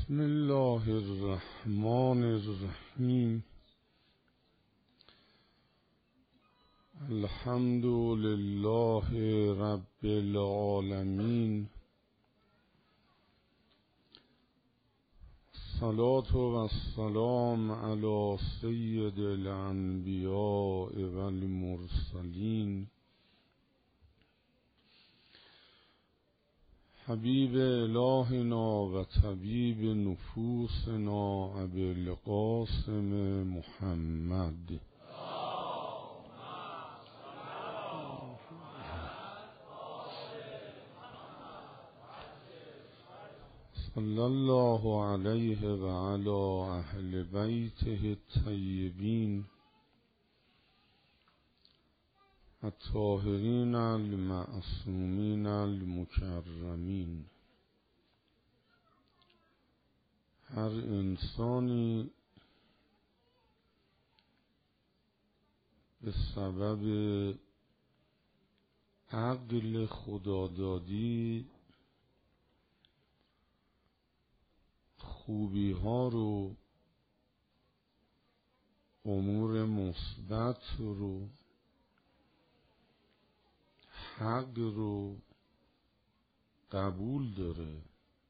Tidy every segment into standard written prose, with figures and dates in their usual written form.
بسم الله الرحمن الرحیم. الحمد لله رب العالمین. الصلاة و السلام علی سید الانبیاء و المرسلین حبیب الهنا و طبیب نفوسنا ابی القاسم محمد صلی الله علیه و علی اهل بیته الطیبین الطاهرین المعصومین المکرمین. هر انسانی به سبب عقل خدادادی خوبی ها رو، امور مثبت رو، حق رو قبول داره،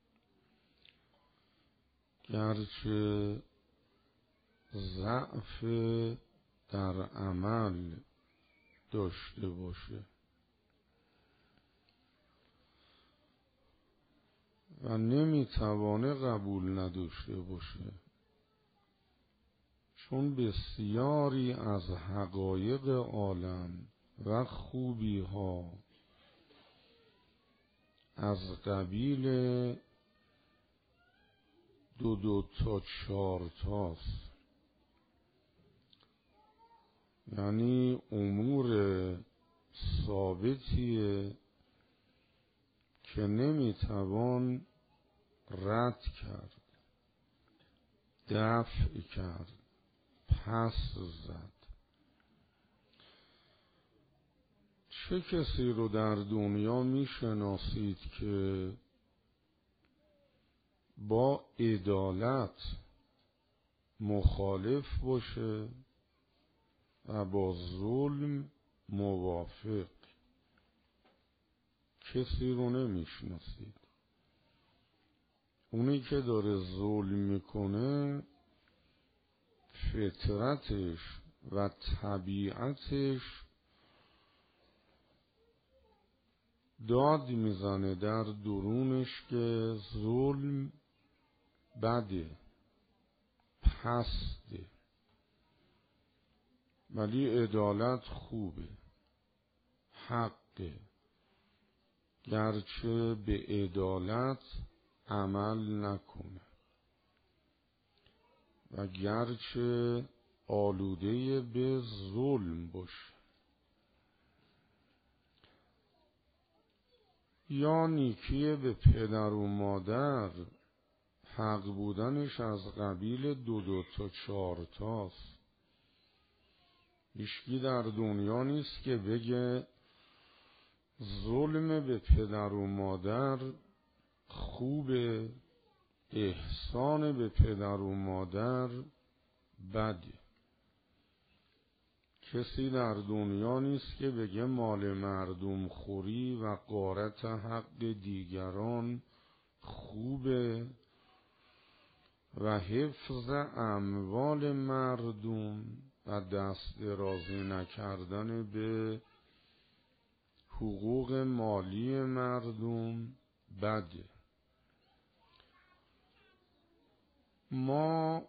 گرچه ضعف در عمل داشته باشه و نمیتوانه قبول نداشته باشه، چون بسیاری از حقایق عالم و خوبی ها از قبیل دو تا چار تاست، یعنی امور ثابتیه که نمیتوان رد کرد، دفع کرد، پس زد. چه کسی رو در دنیا میشناسید که با عدالت مخالف باشه و با ظلم موافق؟ کسی رو نمیشناسید. اونی که داره ظلم میکنه فطرتش و طبیعتش داد میزنه در درونش که ظلم بده، پسته، ولی عدالت خوبه، حقه، گرچه به عدالت عمل نکنه و گرچه آلوده به ظلم باشه. یا نیکی به پدر و مادر، حق بودنش از قبیل دو تا چار تاست. هیچکی در دنیا نیست که بگه ظلم به پدر و مادر خوبه، احسان به پدر و مادر بده. کسی در دنیا نیست که بگه مال مردم خوری و غارت حق دیگران خوبه و حفظ اموال مردم و دست درازی نکردن به حقوق مالی مردم بده. ما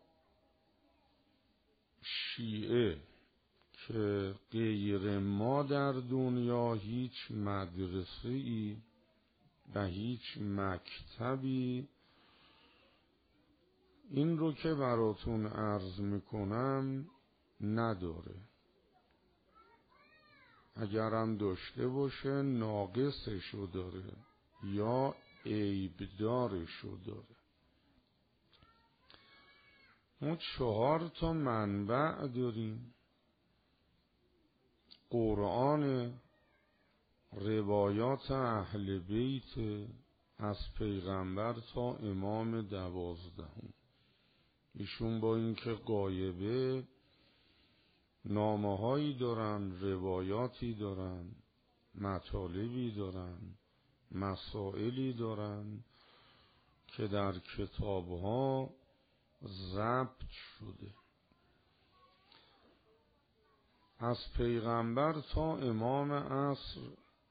شیعه که غیر ما در دنیا هیچ مدرسه‌ای و هیچ مکتبی این رو که براتون عرض میکنم نداره. اگرم داشته باشه ناقصشو داره یا عیبدارشو داره. ما 4 تا منبع داریم: قرآن، روایات اهل بیت، از پیغمبر تا امام 12. ایشون با اینکه غایبه نامه‌هایی دارن، روایاتی دارن، مطالبی دارن، مسائلی دارن که در کتابها ضبط شده. از پیغمبر تا امام عصر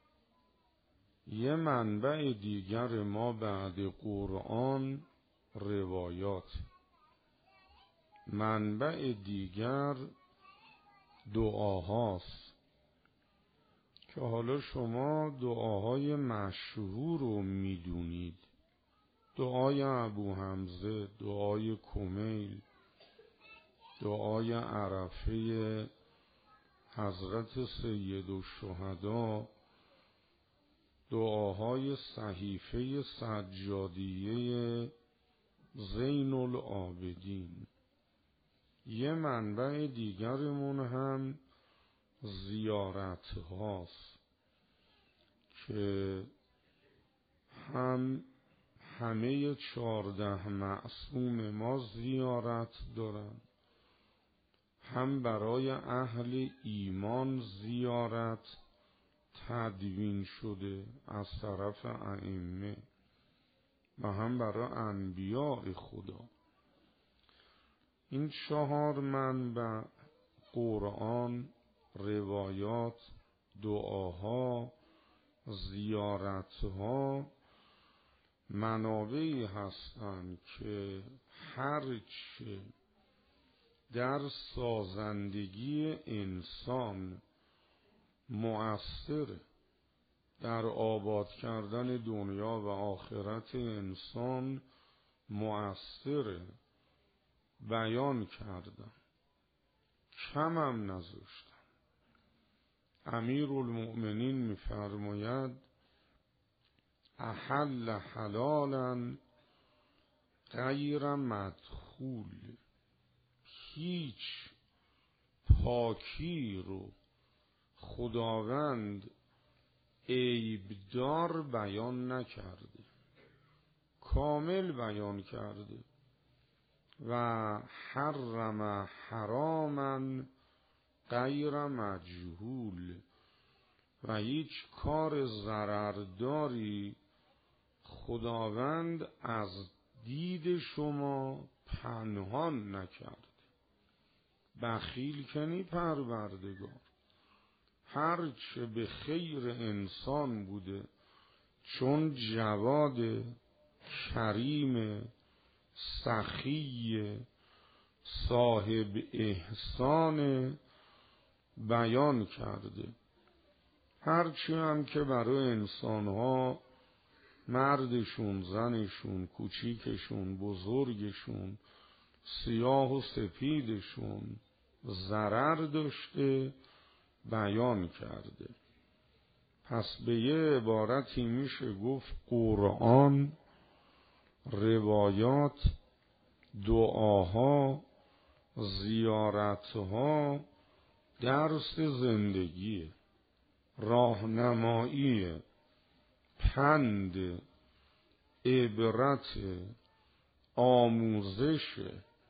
یه منبع دیگر ما بعد قرآن روایات، منبع دیگر دعاهاست که حالا شما دعاهای مشهور رو میدونید، دعای ابو حمزه، دعای کمیل، دعای عرفه حضرت سید الشهدا، دعاهای صحیفه سجادیه زین العابدین. یه منبع دیگرمون هم زیارت هاست که همه 14 معصوم ما زیارت دارن، هم برای اهل ایمان زیارت تدوین شده از طرف ائمه و هم برای انبیاء خدا. این 4 منبع، قرآن، روایات، دعاها، زیارتها، منابعی هستند که هرچه در سازندگی انسان مؤثر در آباد کردن دنیا و آخرت انسان مؤثر بیان کردن، کمم نذاشتن. امیرالمؤمنین می‌فرماید احل حلالا غیر مدخول، هیچ پاکی رو خداوند عیبدار بیان نکرده، کامل بیان کرده. و حرم حراما غیر مجهول، و هیچ کار ضررداری خداوند از دید شما پنهان نکرد. بخیل کنی پروردگار، هرچه به خیر انسان بوده، چون جواد کریم سخی صاحب احسان بیان کرده. هرچی هم که برای انسانها، مردشون، زنشون، کوچیکشون، بزرگشون، سیاه و سفیدشون ضرر داشته بیان کرده. پس به یه عبارتی میشه گفت قرآن، روایات، دعاها، زیارتها درس زندگی، راهنمایی، پند، عبرت، آموزش.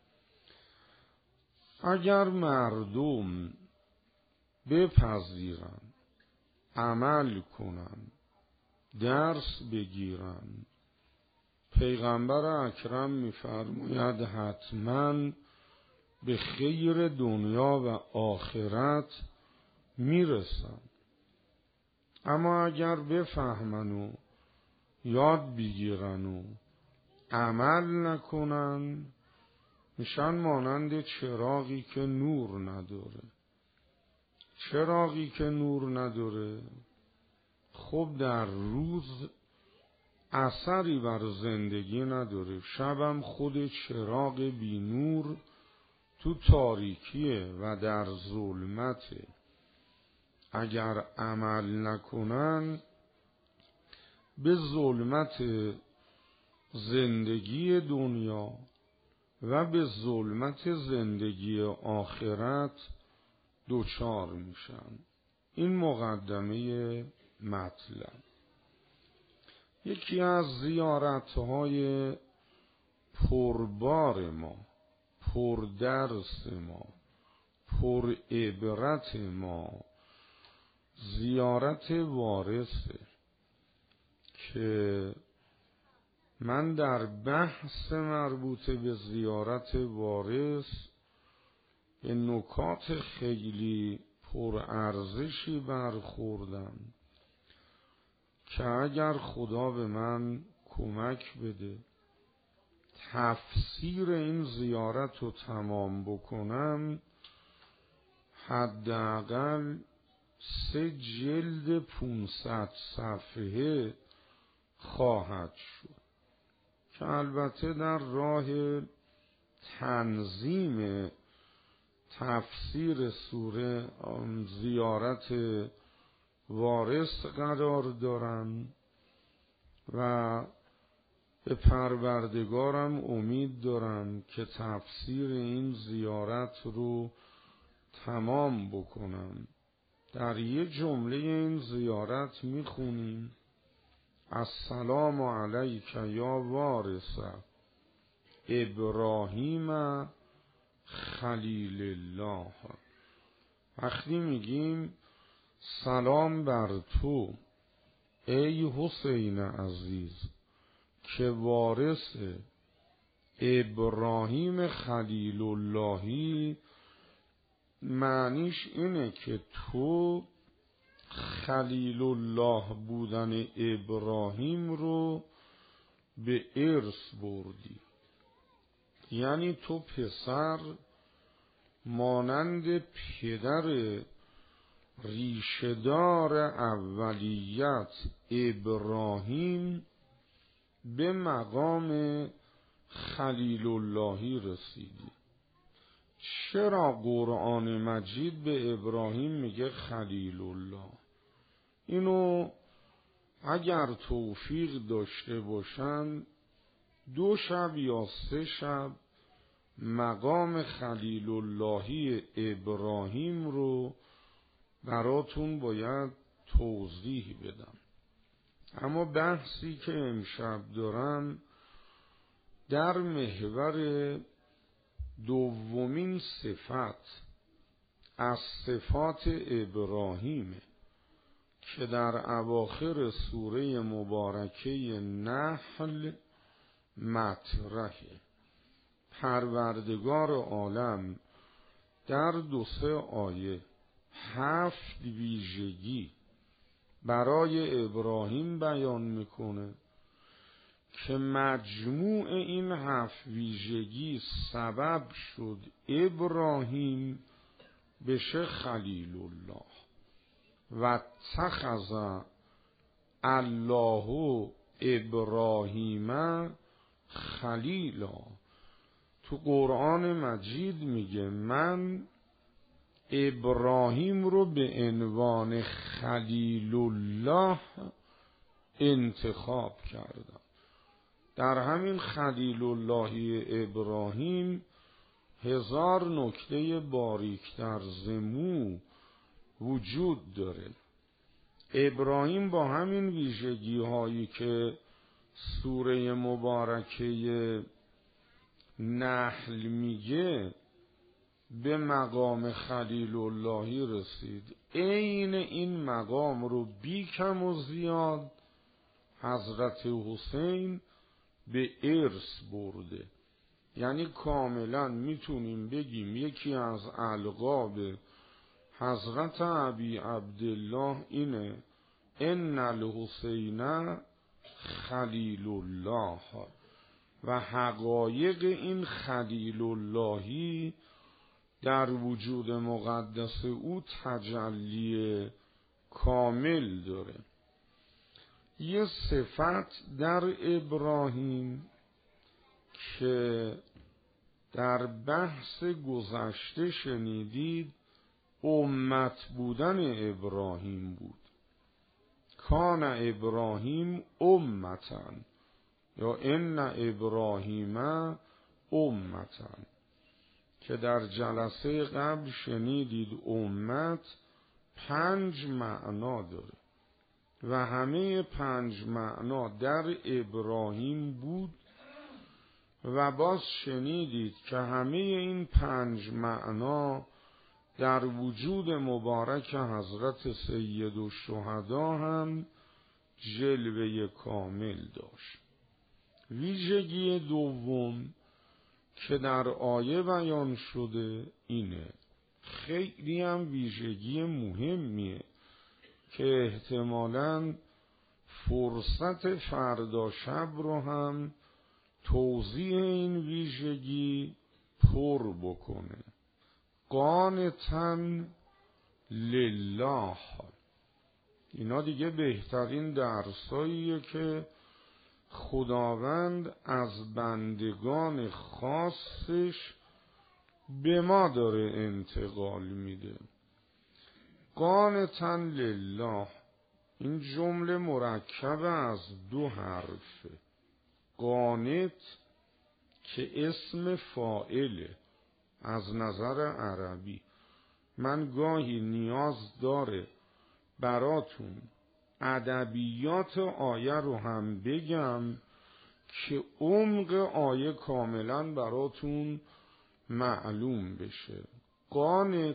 اگر مردم بپذیرن، عمل کنن، درس بگیرن، پیغمبر اکرم می‌فرماید حتما به خیر دنیا و آخرت میرسن. اما اگر بفهمن و یاد بگیرن و عمل نکنن، میشن مانند چراغی که نور نداره. چراغی که نور نداره خب در روز اثری بر زندگی نداره، شبم خود چراغ بی نور تو تاریکیه و در ظلمته. اگر عمل نکنن به ظلمت زندگی دنیا و به ظلمت زندگی آخرت دوچار میشن. این مقدمه مطلب. یکی از زیارت‌های پربار ما، پردرس ما، پر عبرت ما، زیارت وارثه که من در بحث مربوط به زیارت وارث به نکات خیلی پرارزشی برخوردم که اگر خدا به من کمک بده تفسیر این زیارت رو تمام بکنم، حداقل 3 جلد 500 صفحه خواهد شد که البته در راه تنظیم تفسیر سوره زیارت وارث قرار دارم و به پروردگارم امید دارم که تفسیر این زیارت رو تمام بکنم. در یه جمله این زیارت میخونیم السلام علیک یا وارث ابراهیم خلیل الله. وقتی میگیم سلام بر تو ای حسین عزیز که وارث ابراهیم خلیل اللهی، معنیش اینه که تو خلیل الله بودن ابراهیم رو به ارث بردی، یعنی تو پسر مانند پدر ریشه‌دار اولیت ابراهیم به مقام خلیل اللهی رسیدی. چرا قرآن مجید به ابراهیم میگه خلیل الله؟ اینو اگر توفیق داشته باشن 2 شب یا 3 شب مقام خلیل اللهی ابراهیم رو براتون باید توضیح بدم. اما بحثی که امشب دارم در محور دومین صفت از صفات ابراهیم که در اواخر سوره مبارکه نحل مطرحه. پروردگار عالم در 2-3 آیه 7 ویژگی برای ابراهیم بیان میکنه که مجموع این 7 ویژگی سبب شد ابراهیم بشه خلیل الله. و اتخذ الله ابراهیم خلیلا. تو قرآن مجید میگه من ابراهیم رو به عنوان خلیل الله انتخاب کردم. در همین خلیل الله ابراهیم 1000 نکته باریکتر زمو وجود داره. ابراهیم با همین ویژگی هایی که سوره مبارکه نحل میگه به مقام خلیل اللهی رسید. عین این مقام رو بی کم و زیاد حضرت حسین به ارث برده. یعنی کاملا میتونیم بگیم یکی از القاب حضرت ابی عبدالله اینه ان الحسین خلیل الله. و حقایق این خلیل اللهی در وجود مقدس او تجلی کامل داره. یه صفت در ابراهیم که در بحث گذشته شنیدید امت بودن ابراهیم بود. کان ابراهیم امتن یا ان ابراهیم امتن که در جلسه قبل شنیدید امت 5 معنا داره. و همه 5 معنا در ابراهیم بود و باز شنیدید که همه این 5 معنا در وجود مبارک حضرت سید الشهدا هم جلوه کامل داشت. ویژگی دوم که در آیه بیان شده اینه، خیلی هم ویژگی مهمیه که احتمالاً فرصت فردا شب رو هم توضیح این ویژگی پر بکنه. قانتاً لله، اینا دیگه بهترین درساییه که خداوند از بندگان خاصش به ما داره انتقال میده. قانتاً لله، این جمله مرکب از 2 حرفه. قانت که اسم فاعله از نظر عربی، من گاهی نیاز داره براتون ادبیات آیه رو هم بگم که عمق آیه کاملا براتون معلوم بشه. قانت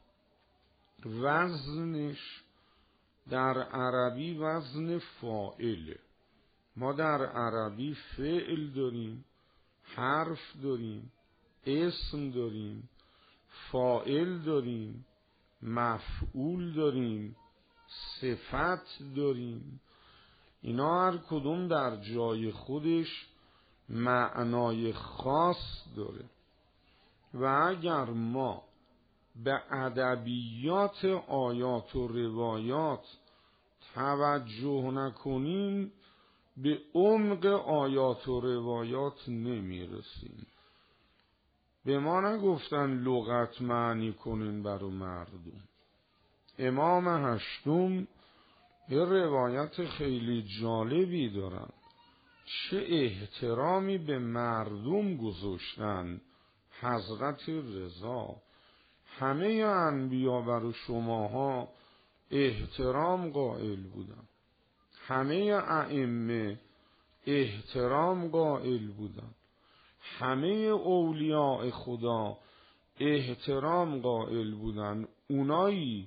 وزنش در عربی وزن فاعله. ما در عربی فعل داریم، حرف داریم، اسم داریم، فاعل داریم، مفعول داریم، صفت داریم. اینا هر کدوم در جای خودش معنای خاص داره و اگر ما به ادبیات آیات و روایات توجه نکنیم به عمق آیات و روایات نمیرسیم. به ما نگفتن لغت معنی کنین برای مردم. امام هشتم یه روایت خیلی جالبی دارن، چه احترامی به مردم گذاشتن. حضرت رضا همه انبیا برای شماها احترام قائل بودن، همه ائمه احترام قائل بودن، همه اولیاء خدا احترام قائل بودن. اونایی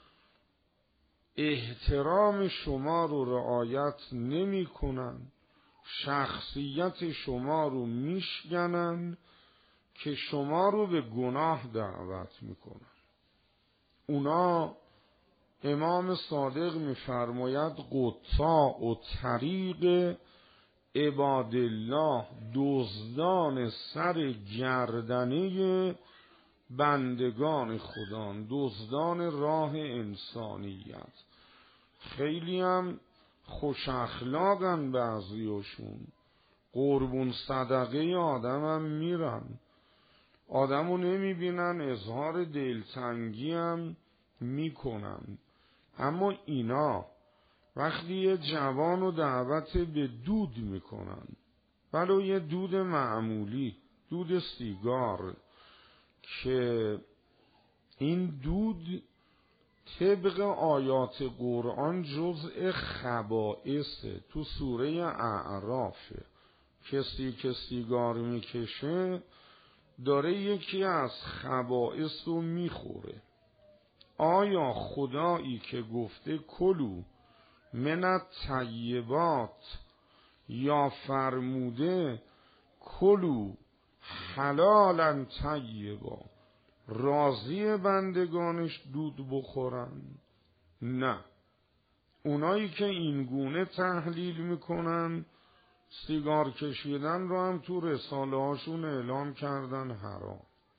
احترام شما رو رعایت نمی کنن، شخصیت شما رو میشکنن که شما رو به گناه دعوت میکنن. اونا امام صادق میفرماید قطاع و طریق عباد الله، دزدان سر گردنه بندگان خدا، دزدان راه انسانیت. خیلی هم خوش اخلاقن بعضیاشون، قربون صدقه آدم هم میرن، آدمو نمیبینن، اظهار دلتنگی هم میکنن. اما اینا وقتی یه جوانو دعوت به دود میکنن، ولو یه دود معمولی، دود سیگار، که این دود طبق آیات قرآن جزء خبائثه، تو سوره اعرافه. کسی که سیگار میکشه داره یکی از خبائث رو میخوره. آیا خدایی که گفته کلو من الطیبات یا فرموده کلو حلالا طیبا راضی بندگانش دود بخورن؟ نه، اونایی که این گونه تحلیل میکنن سیگار کشیدن رو هم تو رساله هاشون اعلام کردن حرام.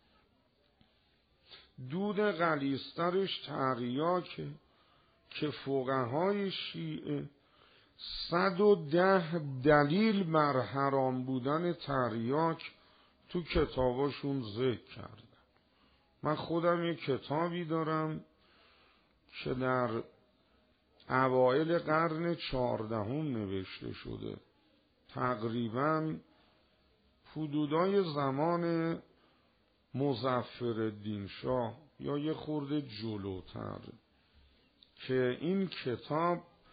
دود غلیظترش تریاکه که فقهای شیعه 110 دلیل بر حرام بودن تریاک تو کتاباشون ذکر کردن. من خودم یک کتابی دارم که در اوایل قرن 14 نوشته شده، تقریباً حدودای زمان مظفرالدین شاه یا یه خورده جلوتر، که این کتاب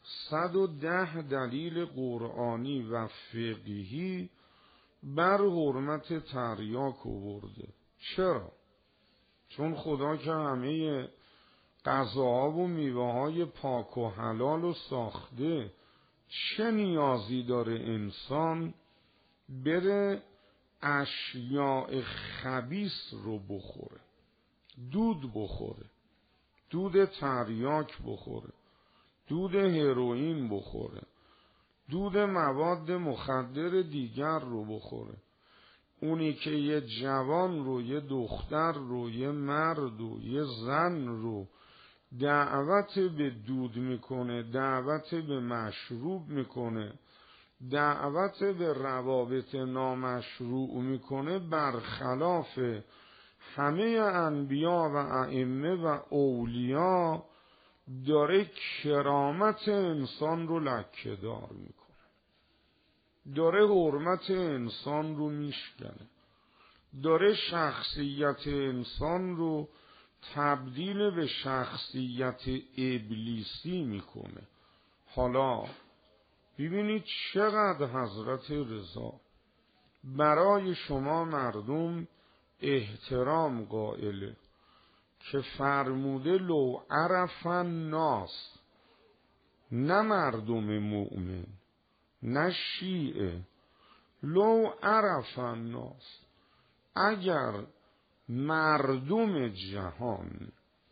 110 دلیل قرآنی و فقهی بر حرمت تریاک آورده. چرا؟ چون خدا که همه غذاها و میوه‌های پاک و حلال رو ساخته، چه نیازی داره انسان بره اشیاء خبیث رو بخوره؟ دود بخوره، دود تریاک بخوره، دود هروئین بخوره، دود مواد مخدر دیگر رو بخوره. اونی که یه جوان رو، یه دختر رو، یه مرد رو، یه زن رو دعوت به دود میکنه، دعوت به مشروب میکنه، دعوت به روابط نامشروع میکنه، برخلاف همه انبیا و ائمه و اولیا داره کرامت انسان رو لکه‌دار میکنه، داره حرمت انسان رو میشکنه، داره شخصیت انسان رو تبدیل به شخصیت ابلیسی میکنه. حالا ببینید چقدر حضرت رضا برای شما مردم احترام قائله که فرموده لو عرف الناس، نه مردم مؤمن، نه شیعه، لو عرف الناس، اگر مردم جهان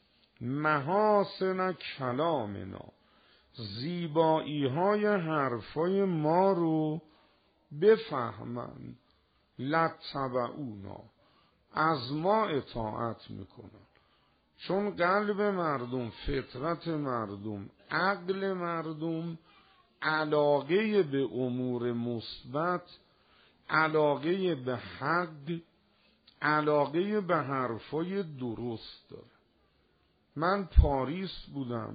محاسن کلامنا، زیبایی های حرفای ما رو بفهمن، لاتبعونا، از ما اطاعت میکنن. چون قلب مردم، فطرت مردم، عقل مردم علاقه به امور مثبت، علاقه به حق، علاقه به حرفای درست داره. من پاریس بودم،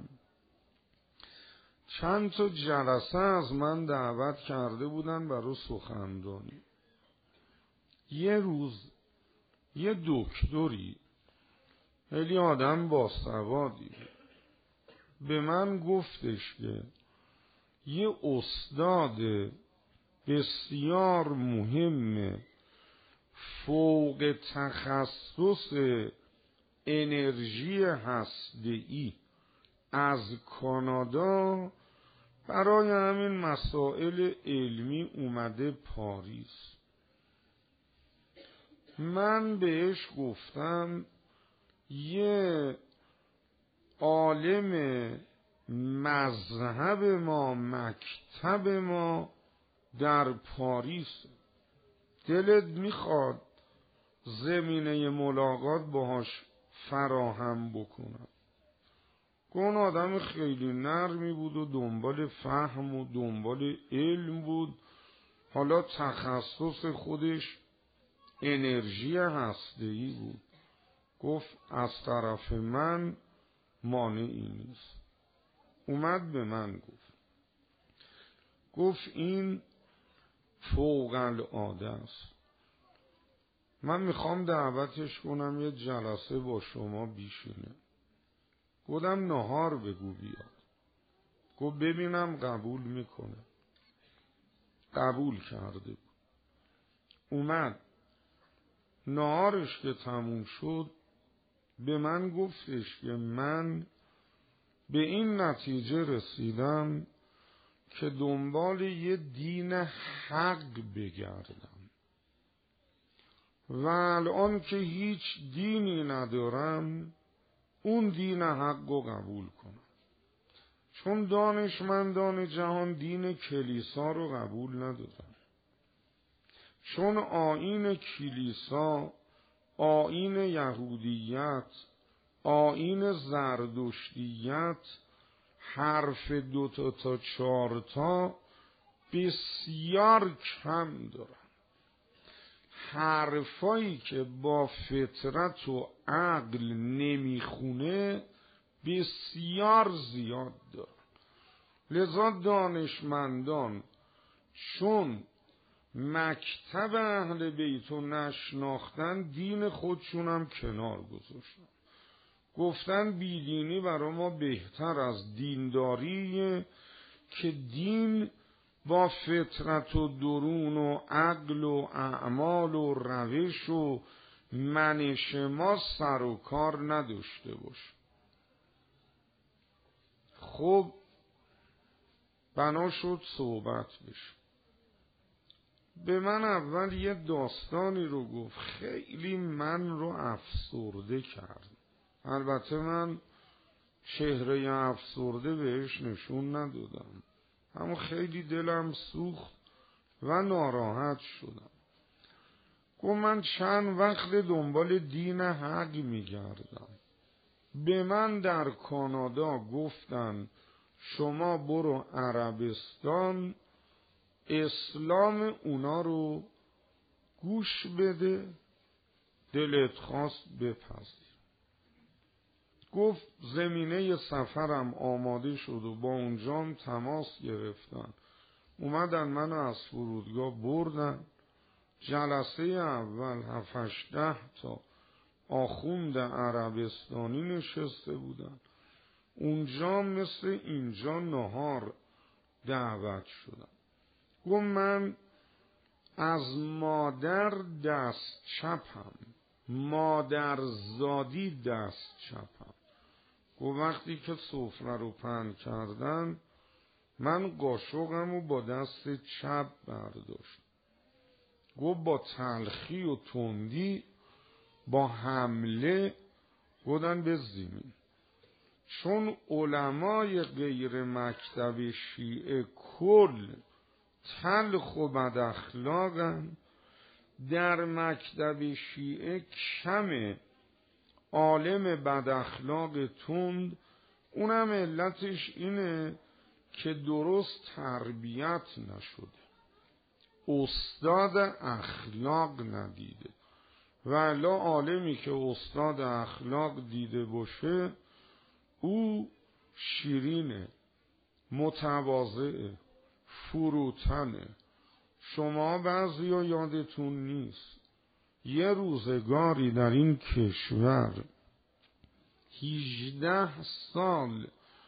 چند تا جلسه از من دعوت کرده بودن برای سخنرانی. یه روز یه دکتری، خیلی آدم باسوادی، به من گفتش که یه استاد بسیار مهم فوق تخصص انرژی هسته‌ای از کانادا برای همین مسائل علمی اومده پاریس. من بهش گفتم یه عالم مذهب ما، مکتب ما در پاریس، دلت میخواد زمینه ملاقات باهاش فراهم بکنم؟ اون آدم خیلی نرمی بود و دنبال فهم و دنبال علم بود. حالا تخصص خودش انرژی هسته‌ای بود. گفت از طرف من مانعی نیست. اومد به من گفت این فوق العاده است، من میخوام دعوتش کنم یه جلسه با شما بیشینه. گفتم نهار بگو بیاد. گفت ببینم قبول میکنه. قبول کرده بود. اومد، نهارش که تموم شد به من گفتش که من به این نتیجه رسیدم که دنبال یه دین حق بگردم و الان که هیچ دینی ندارم اون دین حق رو قبول کنم. چون دانشمندان جهان دین کلیسا رو قبول ندارن. چون آیین کلیسا، آیین یهودیت، آیین زردشتیت حرف 2 تا 4 بسیار کم دارن. حرفایی که با فطرت و عقل نمیخونه بسیار زیاد دارن. لذا دانشمندان چون مکتب اهل بیت رو نشناختن، دین خودشونم کنار گذاشتن. گفتن بیدینی برای ما بهتر از دینداری، که دین با فطرت و درون و عقل و اعمال و روش و منش ما سر و کار نداشته باشه. خب بنا شد صحبت بشه. به من اول یه داستانی رو گفت، خیلی من رو افسرده کرد. البته من چهره افسرده بهش نشون ندادم، اما خیلی دلم سوخت و ناراحت شدم. گفت من چند وقت دنبال دین حق میگردم. به من در کانادا گفتن شما برو عربستان، اسلام اونا رو گوش بده، دلت خواست بپذیر. گفت زمینه سفرم آماده شد و با اونجام تماس گرفتن، اومدن منو از فرودگاه بردن. جلسه اول 7-8 تا آخوند عربستانی نشسته بودن. اونجا مثل اینجا نهار دعوت شدم. گفت من از مادر دست چپم، مادر زادی دست چپم. گفت وقتی که سفره رو پهن کردن من قاشقم رو با دست چپ برداشت. گفت با تلخی و تندی با حمله گفتن به زمین. چون علمای غیر مکتب شیعه کل تلخ و بد اخلاقن، در مکتب شیعه کم عالم بد اخلاق تند، اونم علتش اینه که درست تربیت نشده، استاد اخلاق ندیده. و الا عالمی که استاد اخلاق دیده باشه او شیرینه، متواضعه، فروتنه. شما بعضیا یادتون نیست یه روزگاری در این کشور 18 سال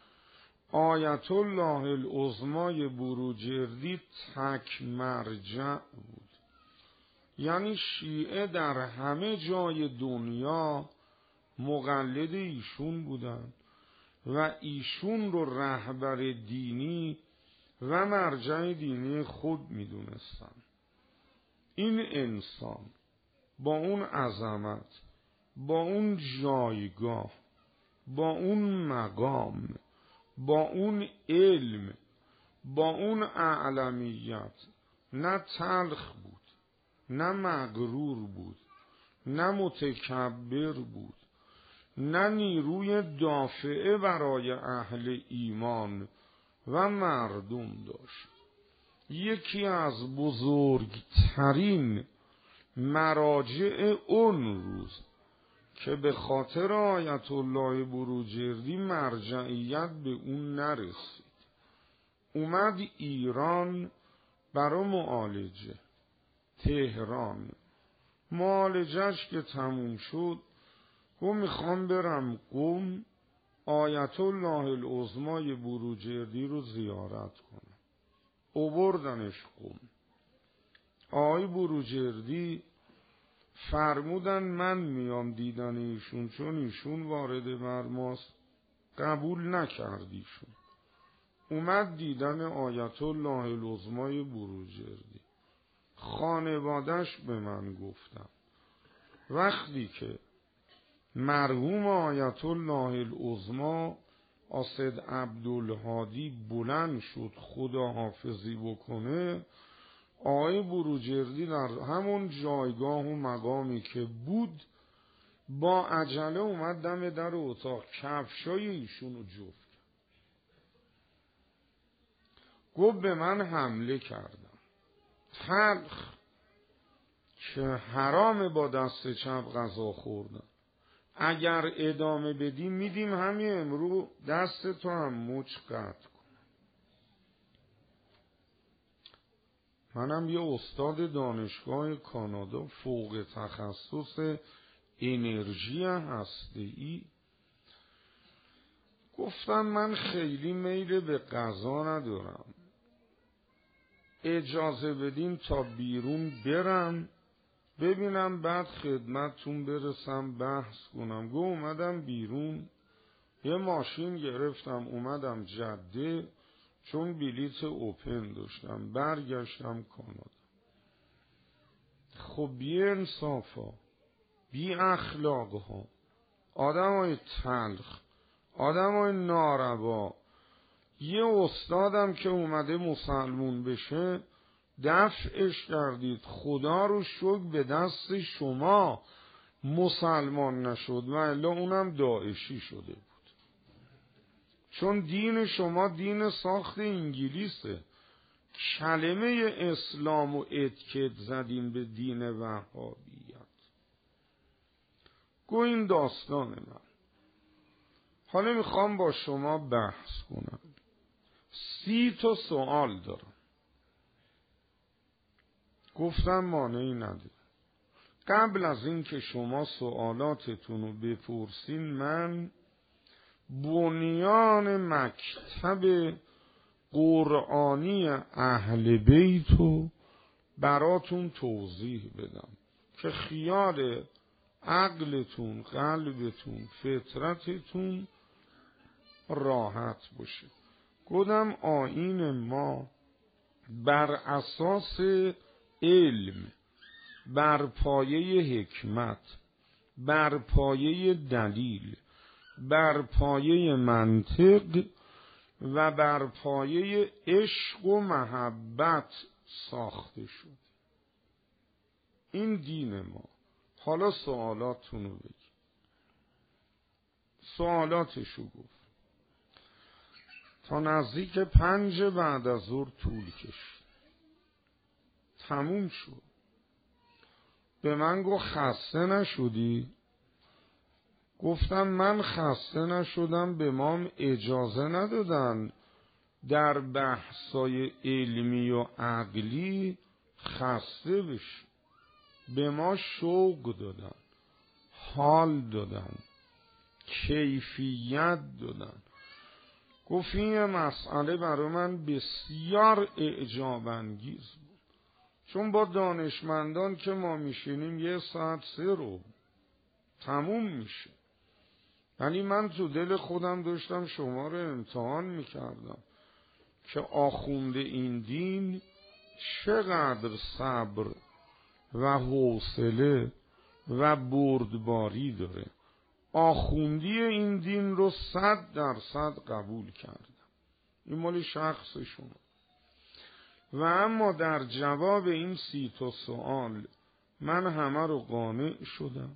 آیت الله العظمای بروجردی تک مرجع بود. یعنی شیعه در همه جای دنیا مقلد ایشون بودن و ایشون رو رهبر دینی و مرجع دینی خود میدونستن. این انسان با اون عظمت، با اون جایگاه، با اون مقام، با اون علم، با اون اعلمیت نه تلخ بود، نه مغرور بود، نه متکبر بود، نه نیروی دافعه برای اهل ایمان و مردم داشت. یکی از بزرگترین مراجع اون روز که به خاطر آیت الله بروجردی مرجعیت به اون نرسید، اومد ایران برای معالجه. تهران معالجهش که تموم شد گفت میخوام برم قم آیت الله العظمای بروجردی رو زیارت کنم. آوردنش قم. آقای بروجردی فرمودن من میام دیدن ایشون، چون ایشون وارد بر ماست. قبول نکردیشون. اومد دیدن آیت الله العظمای بروجردی. خانوادش به من گفتن وقتی که مرحوم آیت الله العظما اسد عبدالهادی بلند شد خداحافظی بکنه، آقای بروجردی در همون جایگاه و مقامی که بود با عجله اومد دم در اتاق، کفشای ایشونو جفت. گفت به من حمله کردم، تلخ که حرام با دست چپ غذا خوردن، اگر ادامه بدیم میدیم همین امرو دست تو هم مچ قطع کن. منم یه استاد دانشگاه کانادا فوق تخصص انرژی هسته‌ای. گفتم من خیلی میل به غذا ندارم، اجازه بدین تا بیرون برم ببینم بعد خدمتتون برسم بحث کنم. اومدم بیرون، یه ماشین گرفتم اومدم جده، چون بلیت اوپن داشتم، برگشتم کانادا. خب بی انصافا، بی اخلاقها، آدم های تلخ، آدم های ناروا. یه استادم که اومده مسلمون بشه دفعش کردید، خدا رو شکر به دست شما مسلمان نشد و الا اونم داعشی شده بود، چون دین شما دین ساخت انگلیسه. کلمه اسلام و اتکت زدین به دین وهابیت. گو این داستان من. حالا میخوام با شما بحث کنم. 30 تا سوال دارم. گفتم مانعی نداره. قبل از این که شما سوالاتتون رو بپرسین، من بنیان مکتب قرآنی اهل بیت رو براتون توضیح بدم که خیال عقلتون، قلبتون، فطرتتون راحت باشه. گفتم آیین ما بر اساس علم، بر پایه حکمت، بر پایه دلیل، بر پایه منطق و بر پایه عشق و محبت ساخته شد. این دین ما. حالا سوالاتونو بگی. سوالاتشو گفت. تا نزدیک 5 بعد از ظهر طول کشید. تموم شد. به من گفت خسته نشدی؟ گفتم من خسته نشدم، به ما اجازه ندادن در بحثای علمی و عقلی خسته بشی. به ما شوق دادن، حال دادن، کیفیت دادن. گفت این مسئله برای من بسیار اعجاب انگیز بود، چون با دانشمندان که ما میشینیم 1 ساعت 3 رو تموم میشه. ولی من تو دل خودم داشتم شما رو امتحان میکردم که آخونده این دین چقدر صبر و حوصله و بردباری داره. آخوندی این دین رو 100% قبول کردم. این مال شخص شما. و اما در جواب این 30 تا سوال من همه رو قانع شدم.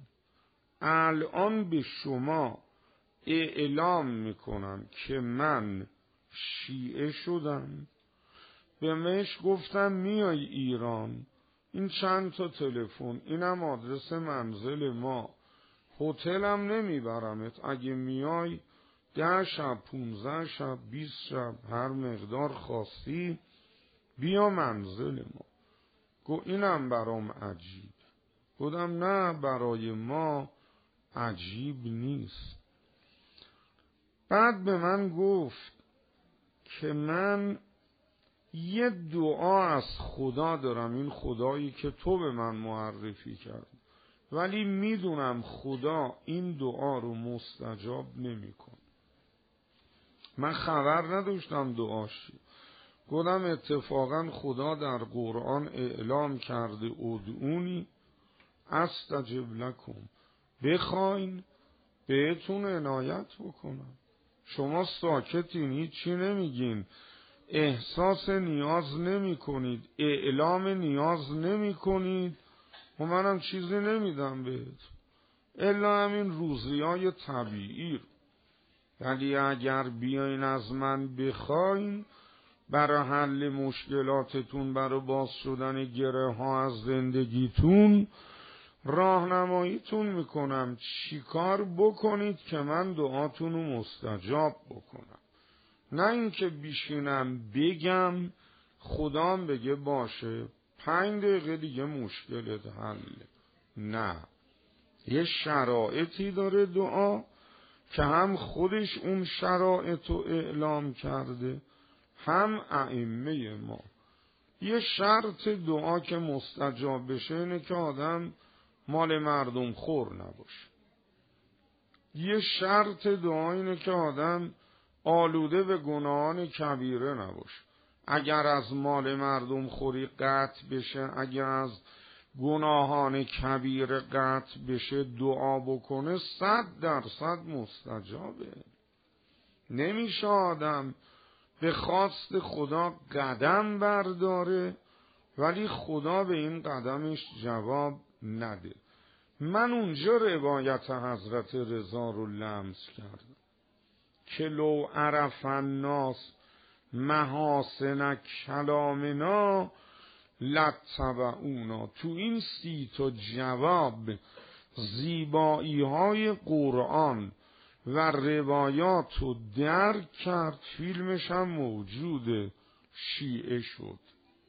الان به شما اعلام میکنم که من شیعه شدم. به مش گفتم میای ایران، این چند تا تلفن، اینم آدرس منزل ما، هتلم نمیبرمت، اگه میای 10 شب 15 شب 20 شب هر مقدار خواستی بیا منزل ما. گو اینم برام عجیب. گفتم نه برای ما عجیب نیست. بعد به من گفت که من یه دعا از خدا دارم، این خدایی که تو به من معرفی کرد، ولی میدونم خدا این دعا رو مستجاب نمی‌کنه. من خبر نداشتم دعاش. گفتم اتفاقا خدا در قرآن اعلام کرده ادعونی استجب لکم، بخواین بهتون عنایت بکنم. شما ساکتین، هیچی نمیگین، احساس نیاز نمی کنید، اعلام نیاز نمی کنید و منم چیزی نمیدم بهت الا همین روزیای طبیعی. ولی اگر بیاین از من بخواین برای حل مشکلاتتون، برای باز شدن گره ها از زندگیتون، راهنماییتون میکنم چیکار بکنید که من دعاتون رو مستجاب بکنم. نه اینکه بیشینم بگم خدام بگه باشه 5 دقیقه دیگه مشکلت حل. نه، یه شرایطی داره دعا که هم خودش اون شرایط رو اعلام کرده، هم ائمه ما. یه شرط دعا که مستجاب بشه اینه که آدم مال مردم خور نباشه. یه شرط دعا اینه که آدم آلوده به گناهان کبیره نباشه. اگر از مال مردم خوری قطع بشه، اگر از گناهان کبیره قطع بشه، دعا بکنه 100% مستجابه. نمیشه آدم به خواست خدا قدم برداره ولی خدا به این قدمش جواب نده. من اونجا روایت حضرت رضا رو لمس کردم که لو عرف الناس محاسن کلامنا لاتبعونا. تو این 30 تا جواب زیبایی های قرآن و روایات رو درک کرد، فیلمش هم موجوده، شیعه شد.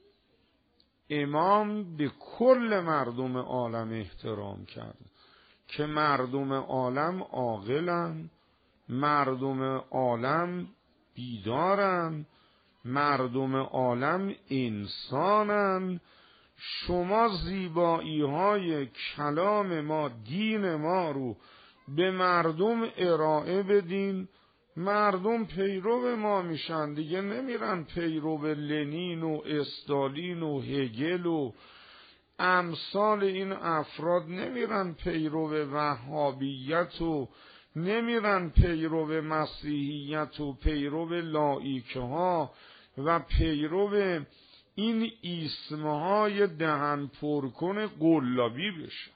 امام به کل مردم عالم احترام کرد که مردم عالم عاقلن، مردم عالم بیدارن، مردم عالم انسانن. شما زیبایی های کلام ما، دین ما رو به مردم ارائه بدین، مردم پیرو ما میشن دیگه، نمیرن پیرو لنین و استالین و هگل و امثال این افراد، نمیرن پیرو وهابیت و نمیرن پیرو مسیحیت و پیرو لایکه ها و پیرو این ایسمه های دهن پرکن قلابی بشن.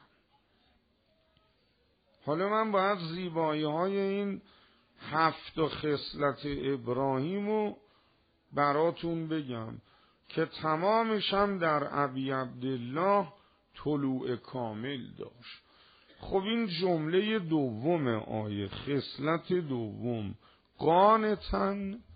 حالا من باید زیبایی های این 7 خصلت ابراهیم رو براتون بگم که تمامش هم در ابی عبدالله طلوع کامل داشت. خب این جمله دوم آیه، خصلت دوم، قانتا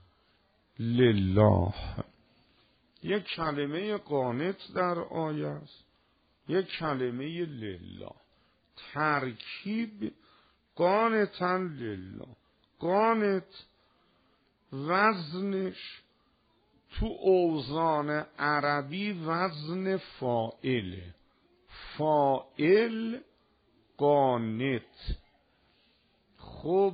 لله. یک کلمه قانت در آیه است، یک کلمه لله، ترکیب قانتا لله. قانت وزنش تو اوزان عربی وزن فاعله، فاعل قانت. خب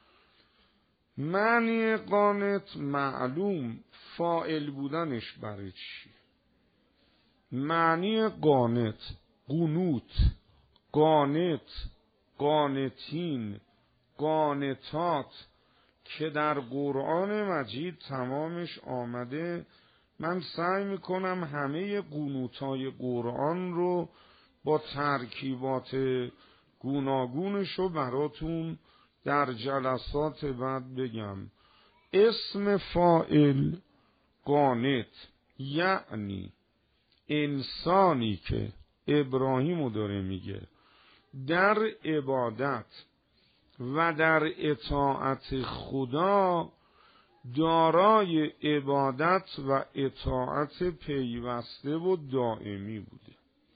معنی قانت معلوم، فاعل بودنش برای چی؟ معنی قانت، قنوت، قانت، قانتین، قانتات که در قرآن مجید تمامش آمده. من سعی میکنم همه قنوتای قرآن رو با ترکیبات گوناگونش رو براتون در جلسات بعد بگم. اسم فاعل قانت یعنی انسانی که ابراهیمو داره میگه در عبادت و در اطاعت خدا دارای عبادت و اطاعت پیوسته و دائمی بوده.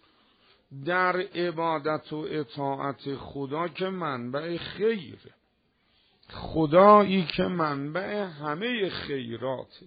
در عبادت و اطاعت خدا که منبع خیره، خدایی که منبع همه خیراته.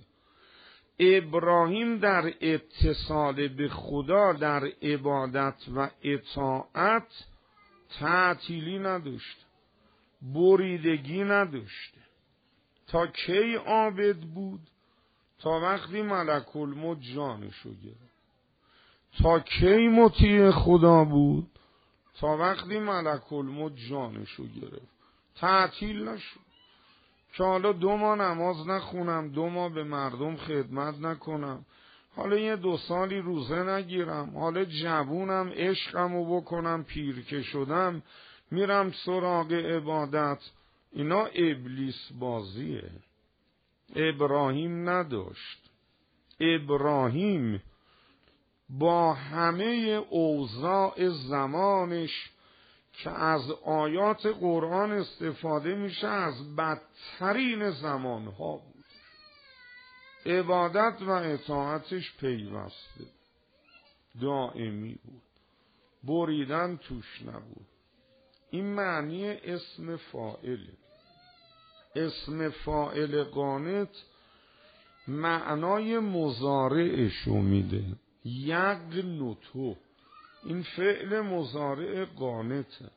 ابراهیم در اتصال به خدا در عبادت و اطاعت تعطیلی نداشت، بریدگی نداشته. تا کی عابد بود؟ تا وقتی ملک الموت جانشو گرفت. تا کی مطیع خدا بود؟ تا وقتی ملک الموت جانشو گرفت. تعطیل نشد که حالا 2 ماه نماز نخونم، 2 ماه به مردم خدمت نکنم، حالا 1-2 سالی روزه نگیرم، حالا جوونم عشقمو بکنم، پیر که شدم میرم سراغ عبادت. اینا ابلیس بازیه. ابراهیم نداشت. ابراهیم با همه اوضاع زمانش که از آیات قرآن استفاده میشه از بدترین زمانها بود. عبادت و اطاعتش پیوسته دائمی بود، بریدن توش نبود. این معنی اسم فاعله. اسم فاعل قانت معنای مضارعشو میده. یقنتو، این فعل مضارع قانته.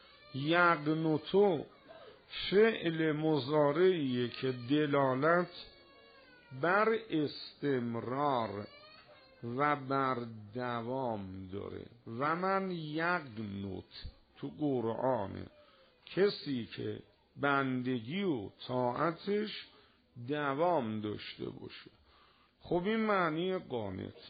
یقنتو فعل مضارعیه که دلالت بر استمرار و بر دوام داره. و من یقنت تو قرآنه کسی که بندگی و طاعتش دوام داشته باشه. خب این معنی قانت.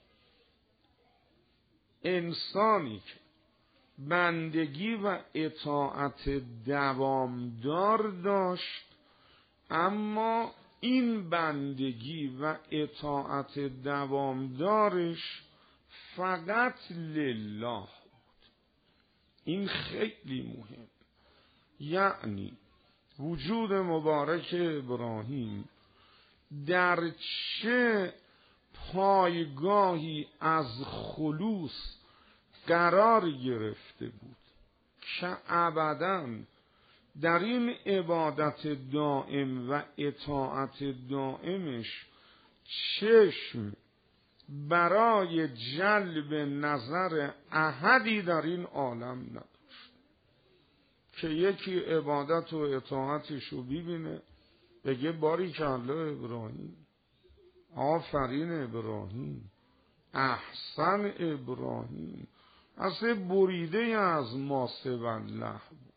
انسانی که بندگی و اطاعت دوامدار داشت، اما این بندگی و اطاعت دوامدارش فقط لله بود. این خیلی مهم. یعنی وجود مبارک ابراهیم در چه پایگاهی از خلوص قرار گرفته بود که ابداً در این عبادت دائم و اطاعت دائمش چشم برای جلب نظر احدی در این عالم نداشت که یکی عبادت و اطاعتش رو ببینه بگه باریکالله ابراهیم، آفرین ابراهیم، احسن ابراهیم. اصلا بریده از ما سوالله بود،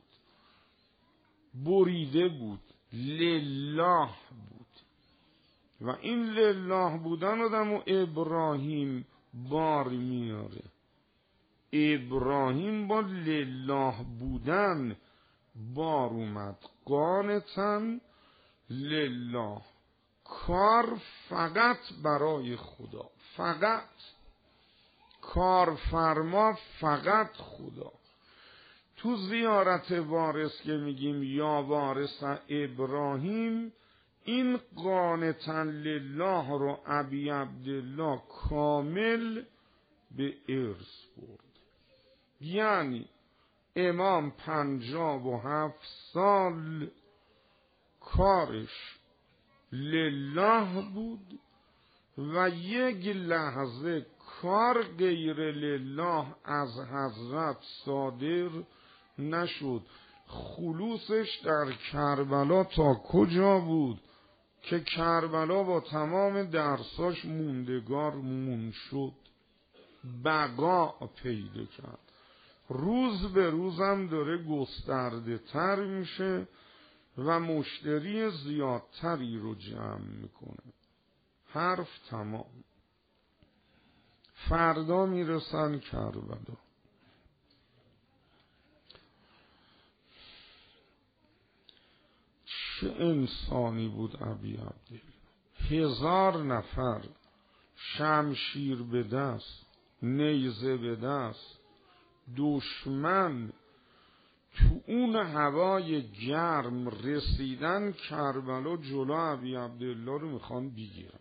بریده بود، لله بود. و این لله بودن آدم و ابراهیم بار میاره. ابراهیم با لله بودن بار اومد. قانتن لله، کار فقط برای خدا، فقط کارفرما فقط خدا. تو زیارت وارث که میگیم یا وارث ابراهیم، این قانتن لله رو ابی عبدالله کامل به ارث برد. یعنی امام 57 سال کارش لله بود و یک لحظه کار غیر لله از حضرت صادر نشد. خلوصش در کربلا تا کجا بود که کربلا با تمام درساش موندگار مون شد، بقا پیدا کرد. روز به روزم داره گسترده تر میشه و مشتری زیادتری رو جمع میکنه. حرف تمام. فردا میرسن کربلا. چه انسانی بود ابی عبدالله. 1000 نفر شمشیر به دست، نیزه به دست، دشمن تو اون هوای گرم رسیدن کربلا جلو ابی عبدالله رو میخوان بگیرن.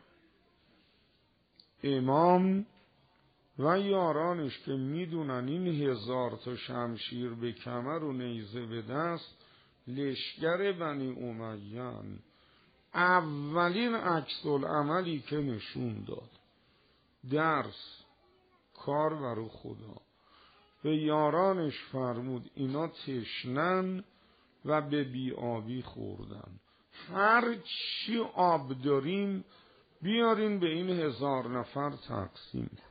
امام و یارانش که میدونن این 1000 تا شمشیر به کمر و نیزه به دست لشکر بنی امیان، اولین عکس العملی که نشون داد درس کار برو خدا. به یارانش فرمود اینا تشنن و به بیابی خوردن، هر چی آب دارین بیارین به این 1000 نفر تقسیم کن.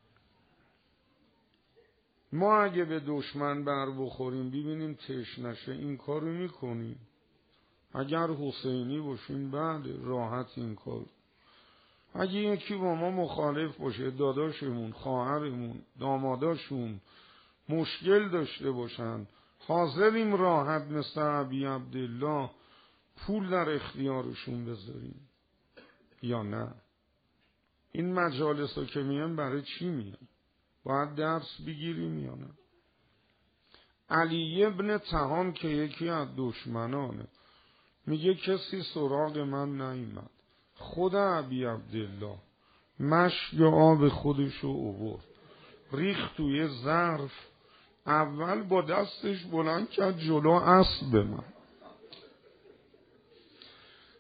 ما اگه به دشمن بر بخوریم ببینیم تشنشه این کارو میکنیم. اگر حسینی باشیم بله راحت این کار. اگه یکی با ما مخالف باشه، داداشمون، خواهرمون، داماداشون مشکل داشته باشن، حاضریم راحت مثل ابی عبدالله پول در اختیارشون بذاریم یا نه؟ این مجالس رو که میان برای چی میان؟ باید درس بگیریم یا نه؟ علی ابن طهان که یکی از دشمنانه میگه کسی سراغ من نیامد، خود ابی عبدالله مشک آب خودشو آورد ریخت توی ظرف، اول با دستش بلند کرد جلو اسب من،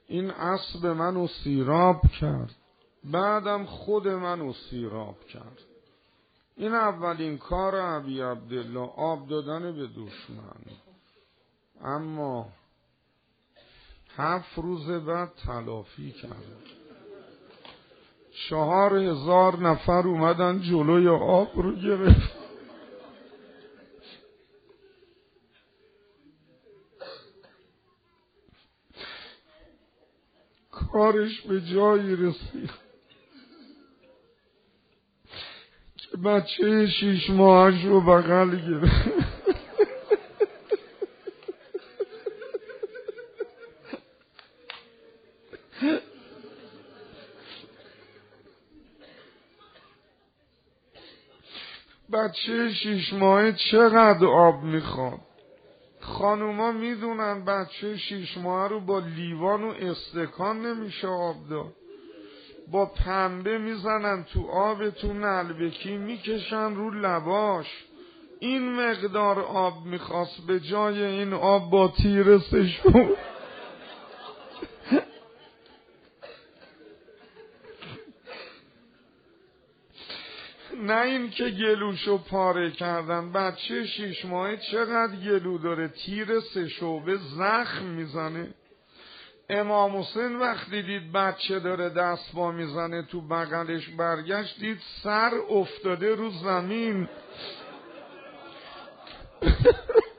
این اسب منو سیراب کرد، بعدم خود منو سیراب کرد. این اولین کار ابی عبدالله، آب دادن به دشمن. اما 7 روز بعد تلافی کرد. 4000 نفر اومدن جلوی آب رو گرفت. کارش به جایی رسید که بچه 6 ماهش رو بغل گرفت. بچه 6 ماهه چقدر آب میخواد؟ خانوما میدونن بچه 6 ماهه رو با لیوان و استکان نمیشه آب داد، با پنبه میزنن تو آب، تو نلبکی میکشن رو لباش. این مقدار آب میخواست، به جای این آب با تیر سشون نه این که گلوشو پاره کردن. بچه 6 ماهه چقدر گلو داره؟ تیر 3 شعبه زخم میزنه. امام حسین وقتی دید بچه داره دست با میزنه تو بغلش، برگشت دید سر افتاده رو زمین.